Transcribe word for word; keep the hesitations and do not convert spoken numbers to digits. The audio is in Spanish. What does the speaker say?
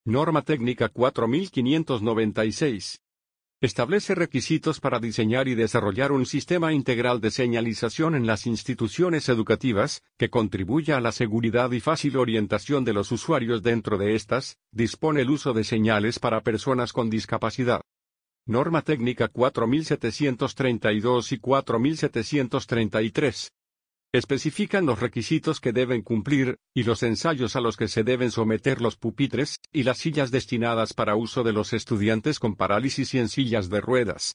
Norma Técnica cuatro mil quinientos noventa y seis. Establece requisitos para diseñar y desarrollar un sistema integral de señalización en las instituciones educativas, que contribuya a la seguridad y fácil orientación de los usuarios dentro de estas. Dispone el uso de señales para personas con discapacidad. Norma Técnica cuatro mil setecientos treinta y dos y cuatro mil setecientos treinta y tres. Especifican los requisitos que deben cumplir, y los ensayos a los que se deben someter los pupitres, y las sillas destinadas para uso de los estudiantes con parálisis y en sillas de ruedas.